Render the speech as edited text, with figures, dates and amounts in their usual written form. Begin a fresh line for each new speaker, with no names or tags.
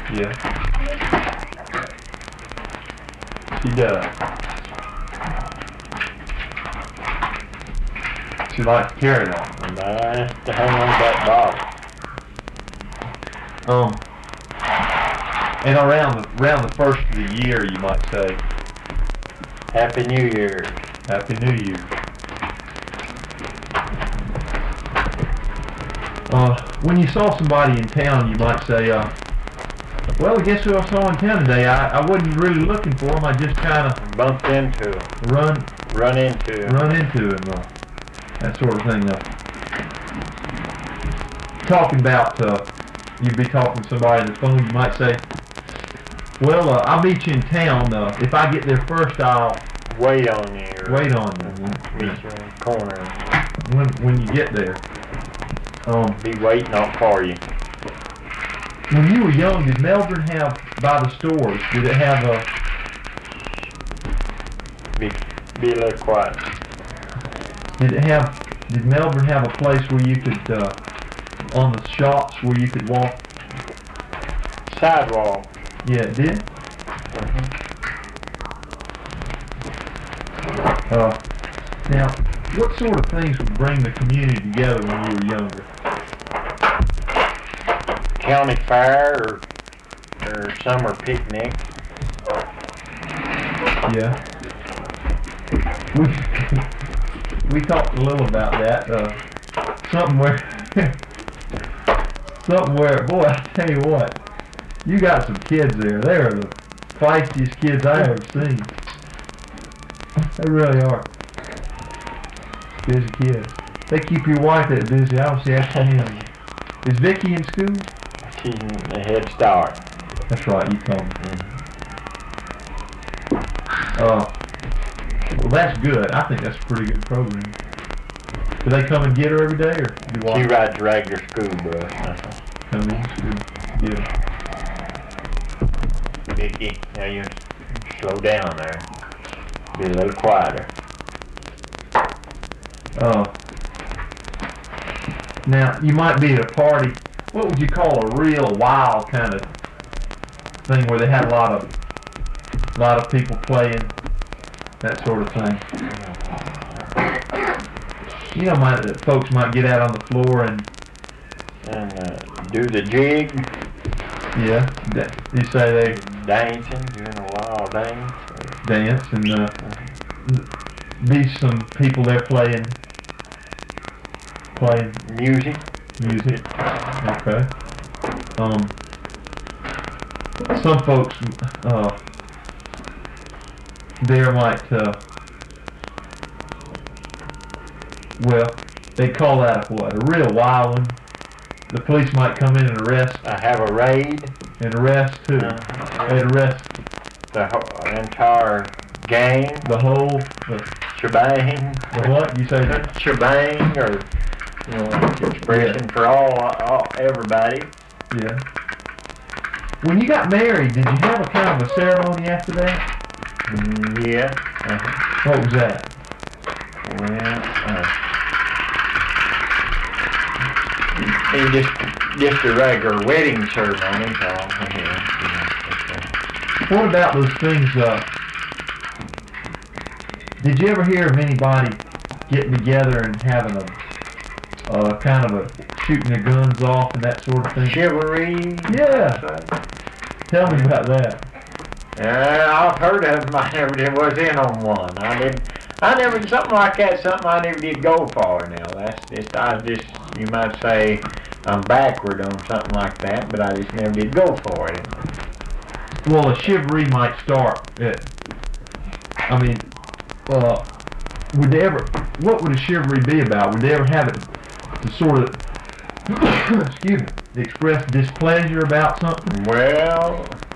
Yeah. She does. She likes to carry on.
Nice to hang on that bottle.
And around the first of the year, you might say,
Happy New Year.
Happy New Year. When you saw somebody in town, you might say, well, guess who I saw in town today? I wasn't really looking for him. I just kind of
Bumped into him. Run into him.
Run into him. That sort of thing. Talking about, you'd be talking to somebody on the phone, you might say, well, I'll meet you in town. If I get there first, I'll
wait on you.
Wait on you.
Meet you in the corner.
When you get there.
Be waiting up for you.
When you were young, did Melbourne have, by the stores, did it have
Be a little quiet.
Did Melbourne have a place where you could, on the shops where you could walk?
Sidewalk.
Yeah, it did? Now, what sort of things would bring the community together when you were younger?
County fair or summer picnic.
Yeah. We talked a little about that. Something where, boy, I tell you what, you got some kids there. They are the feistiest kids I ever seen. They really are. Busy kids. They keep your wife that busy. I don't see him. Is Vicky in school?
She's in the Head Start.
That's right, you told me. Well, that's good. I think that's a pretty good program. Do they come and get her every day, or do
She rides the regular school bus.
Come in school? Yeah.
Vicky, now you slow down there. Be a little quieter.
Now, you might be at a party. What would you call a real wild kind of thing where they had a lot of people playing, that sort of thing? You know, folks might get out on the floor and
do the jig.
Yeah, you say they
dancing, doing a wild dance.
Dance and be some people there playing
music.
Okay. Some folks there might well, they call that a real wild one. The police might come in and arrest.
Have a raid.
And arrest who? They'd arrest
the entire gang.
The whole
shebang.
The what? You say
shebang, or expression for all everybody.
Yeah. When you got married, did you have a kind of a ceremony after that?
Yeah.
What was that?
Well, just a regular wedding ceremony.
What about those things? Did you ever hear of anybody getting together and having a kind of a shooting their guns off and that sort of thing?
Chivalry.
Yeah. Tell me about that.
I've heard of them. I never was in on one. I never something like that. Something I never did go for. Now you might say I'm backward on something like that, but I just never did go for it.
Well, a chivalry might start at. Would they ever? What would a chivalry be about? Would they ever have it to sort of, excuse me, express displeasure about something?
Well,